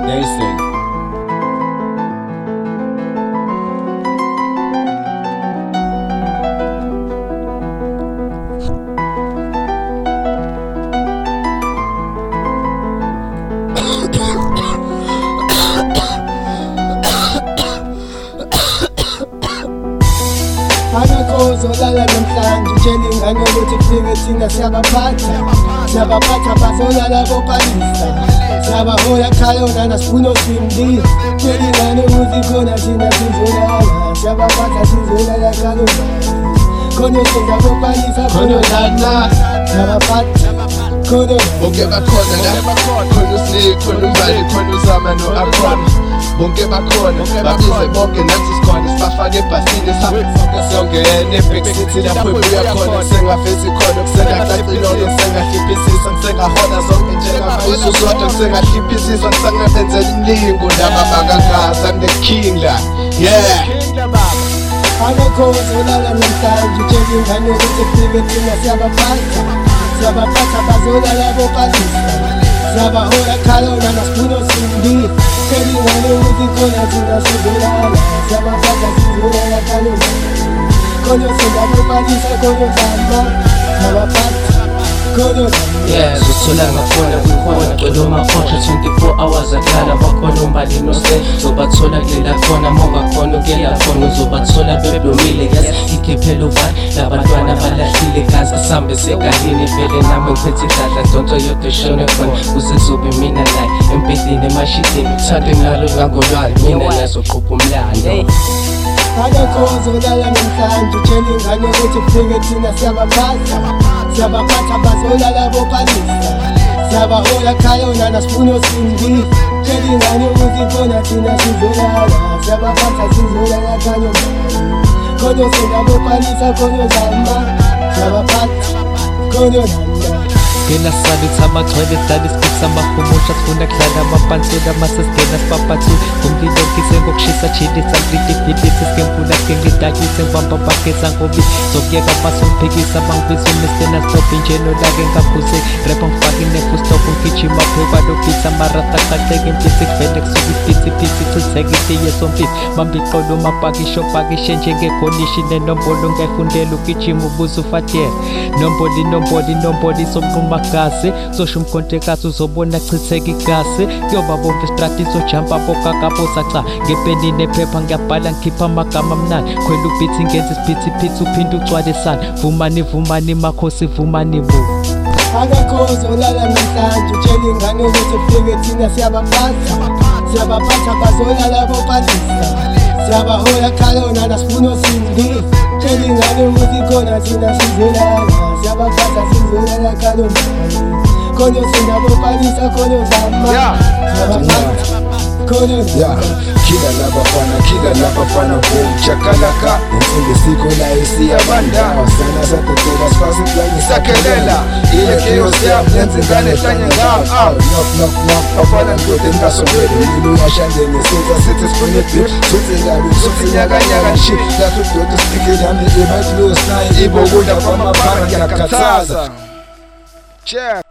Nelson. Zolala namhlanje tshela ingane ukuthi kufike thina siyabaphatha bazolala bopalisa, siyabahola khalona nasifuna simbi. Tshela ingane ukuthi khona thina sizolala, siyabaphatha sizolala khalona. Khona senza bopalisa, khona lana siyabaphatha, khona bonke bakhona la, khona uSnake, khona uMbali, khona uZama no-Akhona. Bonke bakhona, babize bonke nathi sikhona, sibafake ebhasini siyongena e-Big City lapho ebuya khona. Kusengavezi khona, kusengacacilolo, kusengahlipisisa, kusengahola zonke njengamayiso sodwa, kusengahlipisisa, kusengabenzela imlingo ndaba bakakazi. I'm the king la, yeah. Akakhozi olala namhlanje tshela ingane ukuthi kufike thina siyabaphatha bazolala bopalisa, siyabahola khalona nasifuna simbi. Tshela ingane ukuthi khona thina sizolala, siyabaphatha sizolala khalona. Khona senza bopalisa, khona uzama siyabaphatha, khona zothola ngakhona kukhona cwela umakhotha 24 hours akhala bakhona uMbali noSnake. Zobathola kulela khona mongakhona ukela khona, uzobathola beblomile yes. Ikhephela ubani labantwana balahlile gazi asambe segalini vele nami ngiphethe idladla ndonto yodwa eshone khona. Kuzezobe mina naye empedini emashidini uthande ngalo ngangolwali mina nazoqhupha umlando. Akakhozi olala namhlanje tshela ingane ukuthi kufike thina siyabaphatha bazolala bopalisa, siyabahola khalona nasifuna simbi. Tshela ingane ukuthi khona thina sizolala, siyabaphatha sizolala khalona. Khona senza bopalisa, khona uzama siyabaphatha, khona lana. Ngena saluthi amagcwele dlala isikhathi samahumusha, sifuna kudlala amapansela masesingena sibaphathu. Ngumlilo ngise ngokushisa chilisa ngilide ibhilisi sikempula ngengidakise ngibamba bageza ngobi zokuyeka basomphikisa bangibiza uMr Naslobi njeno lake ngaphuze rap ngifake ne-full-stop ngigijima phekwa lobhitha marata qaqeka impisi kuvele kusuka isiphithiphithi chitheka itiye sompisi bamba iqolo mapakisho pakishe njengegonishi nenombolo ngayifundela ugijima ubuze ufatiyela nomboli somqumagazi zosho umkhontekazi uzobona chitheka igazi kuyoba bombe istrati izojampa bokakabosa cha ngepeni nephepha ngiyabhala ngikhipha amagama amnandi khwela ubhithi ngenza isiphithiphithi uphinde ugcwale sana vumani makhosi vumani bu. Akakhozi olala namhlanje tshela ingane ukuthi kufike thina siyabaphatha bazolala bopalisa, siyabahola khalona nasifuna simbi. Tshela ingane ukuthi khona thina sizolala, siyabaphatha sizolala khalona. Khona senza bopalisa, khona uzama siyabaphatha, khona Kila labafana boom chakalaka Mfunde siko la isiyabanda Wasana satotela spasi plani sakelela Ile chaos ya mlenzi ngane tanya ngam Knock Afana nkote ngasongeli Ilu yashande neseza sete spone pip Sote gabi sote nyaga shit Datu dodo stike yami imajlo snayi Ibo wuda fama para ya kataza Check